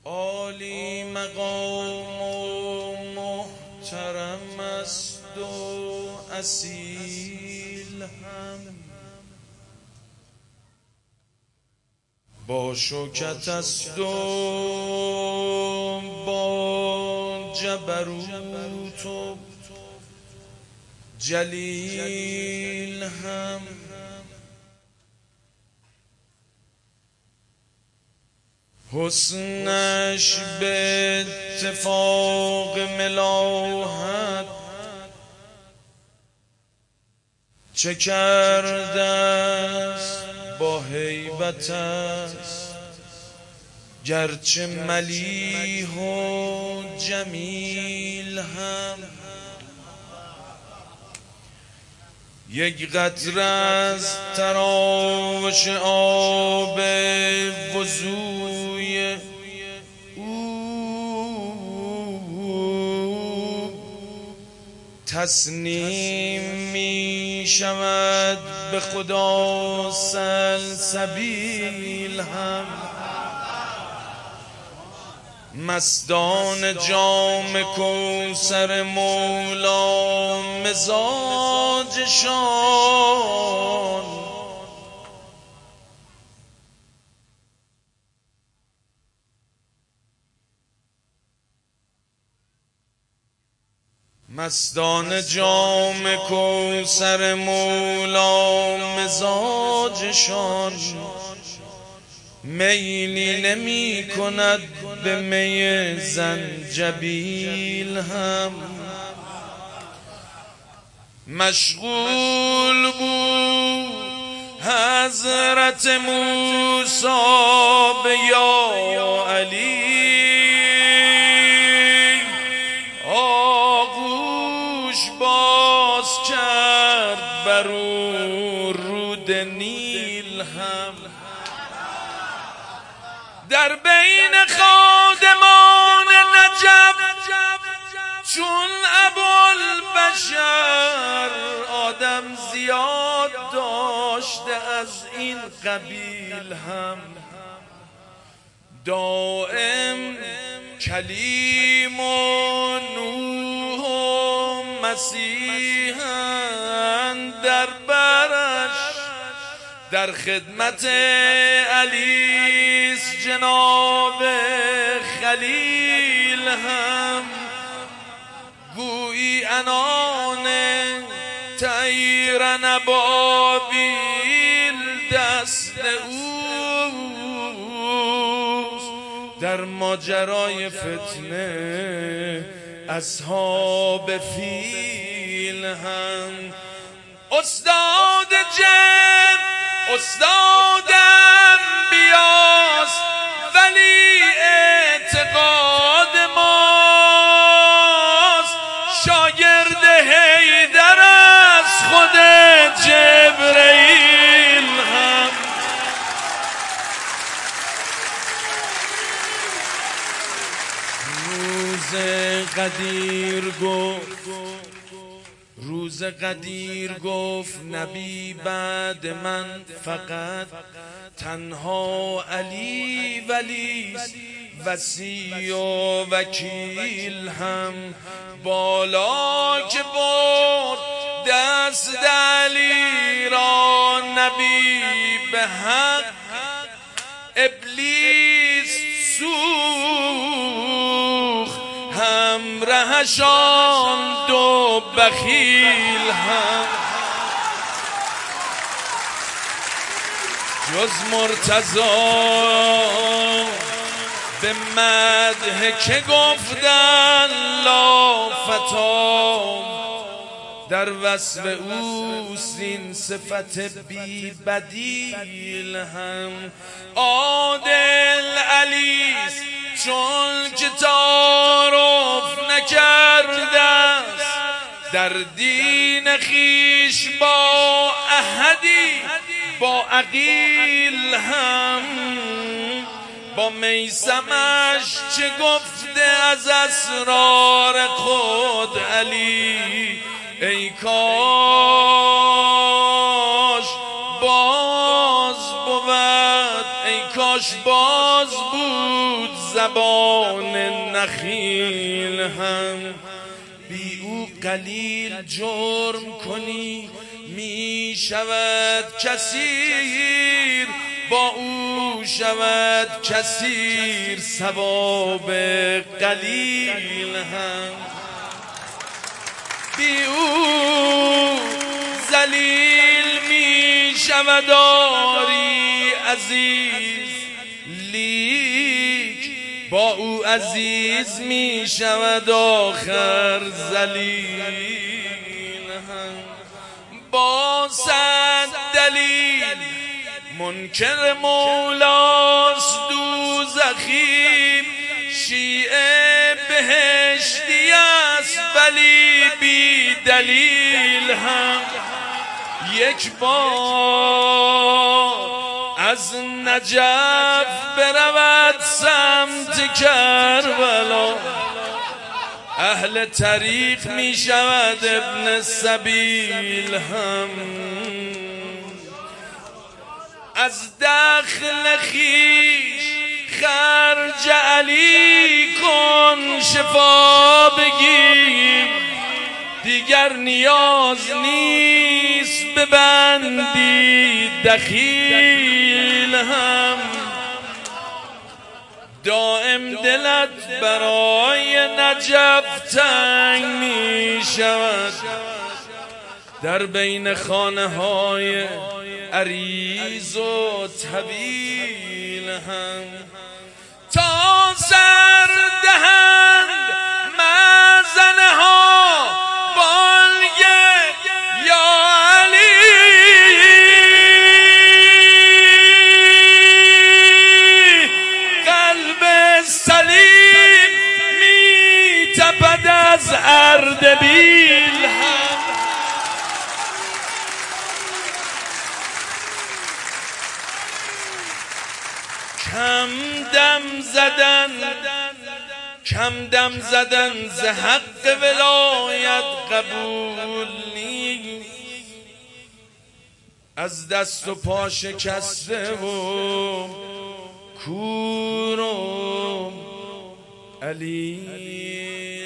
عالی مقام و محترم است و اصیل هم، با شوکت است و با جبروت و جلیل هم، حسنش به اتفاق ملاحت چه کرده است با هیبت است، گرچه ملیح و جمیل هم. یک قطره از تراوش آب وضوی تصنیم می شود به خدا سلسبیل هم. مستان جام کوثر مولا مزاجشان مستان جام کوثر مولا مزاجشان میلی نمی کند به می زنجبیل هم. مشغول بود حضرت موسی به یا علی، آغوش باز کرد بر او رود نیل هم. در بین خادمان نجف چون ابوالبشر آدم زیاد داشته از این قبیل هم. دائم کلیم و نوح و مسیحند در برش، در خدمت علیس جناب خلیل هم. گویی انان طیر نبابیل دست اوست، در ماجرای فتنه اصحاب فیل هم. استاد جن استاد انبیاست ولی اعتقاد ماست، شاگرد حیدر از خود جبرئیل هم. روز قدیر گفت نبی بعد من فقط تنها علی ولیست، وصی و وکیل هم. بالا که برد دست علی را نبی به حق، ابلیس سوخت همرهشان دو بخیل هم. جز مرتضی به مدح که گفتن لا فتا، در وصف اوست این صفت بی بدیل هم. عادل علیست چون که تعارف نکرده است، در دین خیش با احدی با عقیل هم. با میسمش چه گفته از اسرار خود علی، ای کاش باز بود، ای کاش باز آشکاز بود زبان نخیل هم. بی او قلیل جرم کنی می شود کثیر، با او شود کثیر ثواب قلیل هم. بی او ذلیل می شود آری عزیز، لیک با او عزیز می شود آخر ذلیل هم. با صد دلیل منکر مولاست دوزخی، شیعه بهشتی است ولی بی دلیل هم. یک بار از نجف برود سمت کربلا، اهل طریق می شود ابن سبیل هم. از دخل خویش خرج علی کن شفا بگیر، دیگر نیاز نیست ببندی دخیل هم. دائم دلت برای نجف تنگ می شود، در بین خانه های عریض و طویل هم. تا سر دهند مأذنه ها بانگ یا علی، قلب سلیم می تپد از اردبیل هم. کم دم زدن ز حق ولایت قبول نی، از دست و پا شکسته و کور و علی.